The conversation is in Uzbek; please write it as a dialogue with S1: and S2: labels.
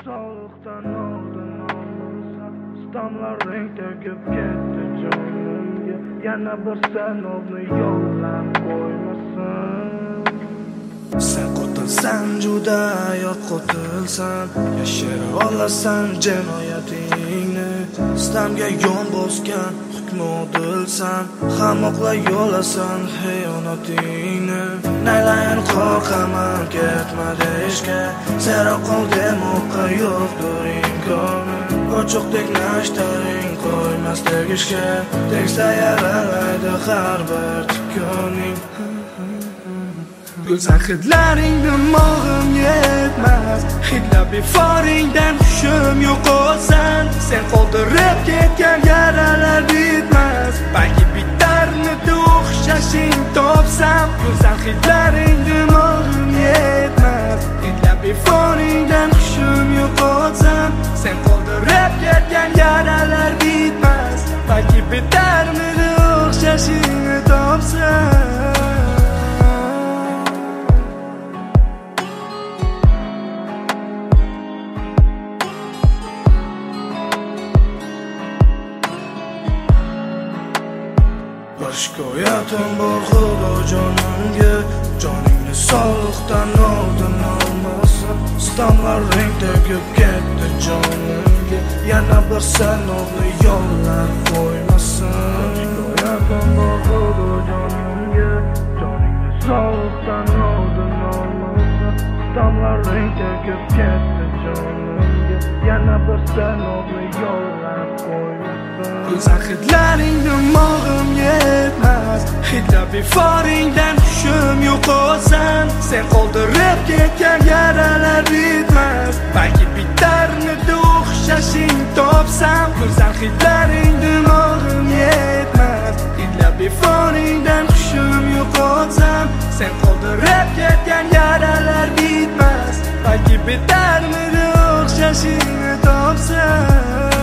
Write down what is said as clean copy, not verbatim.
S1: Sog'liqdan oldin olmasa, istamlar rangda ko'p ketdi jonimga. Yana bir sanovni yo'llab qo'ymasin. Sen qotilsan, juda yot qotilsan, yashira olasan jinoyatingni. Istamga yon bosgan hukmodilsan, hamoqla yo'lasan xiyonatingni. Naylayin qo'rqaman ketmadi ishga, zero qol demoqqa yo'qdir imkoni. Ochiqdek nashtaring qo'ymas tegishga, teksa yaralaydi har bir tikoning. Gulzar hidlaring dimog'im yetmas, hidlab beforingdan hushim yo'qolsan. Sen qoldirib ketgan yaralar bitmas, balki bitarmidi o'xshashing topsam. Gulzar hidlaring dimog'im yetmas, hidlab beforingdan hushim yo'qolsam. Sen qoldirib ketgan yaralar bitmas, balki bitarmidi o'xshashing topsam. Shikoyatim bor xudo jonimga, joningni sog'liqdan oldin olmasin. Istamlar rangda ko'p ketdi jonimga, yana bir sanovni yo'llab qo'ymasin. Shikoyatim bor xudo jonimga, joningni sog'liqdan oldin olmasin. Istamlar rangda ko'p ketdi jonimga, yana bir sanovni yo'llab qo'ymasin. Gulzar hidlaring dimog'im yetmas, hidlab beforingdan hushim yo'qolsan. Sen qoldirib ketgan yaralar bitmas, balki bitarmidi o'xshashing topsam. Gulzar hidlaring dimog'im yetmas, hidlab beforingdan hushim yo'qolsam. Sen qoldirib ketgan yaralar bitmas, balki bitarmidi o'xshashing topsam.